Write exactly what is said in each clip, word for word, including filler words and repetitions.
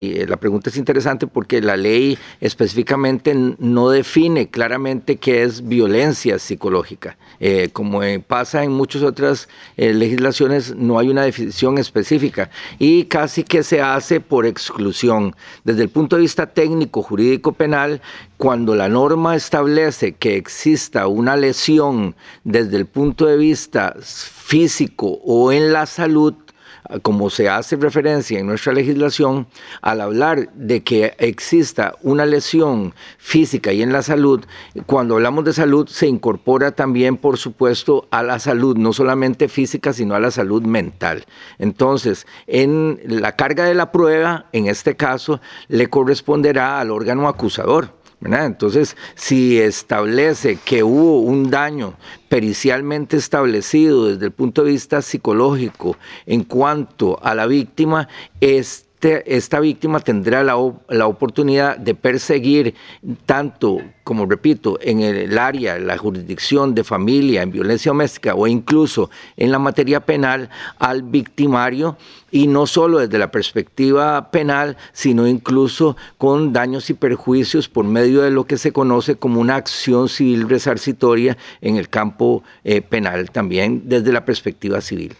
Y la pregunta es interesante porque la ley específicamente no define claramente qué es violencia psicológica. Eh, como pasa en muchas otras eh, legislaciones, no hay una definición específica y casi que se hace por exclusión. Desde el punto de vista técnico, jurídico, penal, cuando la norma establece que exista una lesión desde el punto de vista físico o en la salud, como se hace referencia en nuestra legislación, al hablar de que exista una lesión física y en la salud, cuando hablamos de salud se incorpora también, por supuesto, a la salud, no solamente física, sino a la salud mental. Entonces, en la carga de la prueba, en este caso, le corresponderá al órgano acusador, ¿verdad? Entonces, si establece que hubo un daño pericialmente establecido desde el punto de vista psicológico en cuanto a la víctima, este esta víctima tendrá la, la oportunidad de perseguir tanto, como repito, en el área, la jurisdicción de familia, en violencia doméstica o incluso en la materia penal al victimario, y no solo desde la perspectiva penal, sino incluso con daños y perjuicios por medio de lo que se conoce como una acción civil resarcitoria en el campo eh, penal, también desde la perspectiva civil.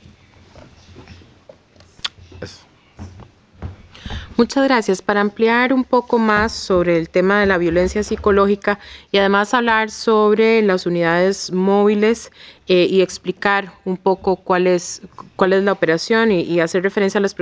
Muchas gracias. Para ampliar un poco más sobre el tema de la violencia psicológica y además hablar sobre las unidades móviles eh, y explicar un poco cuál es, cuál es la operación y, y hacer referencia a las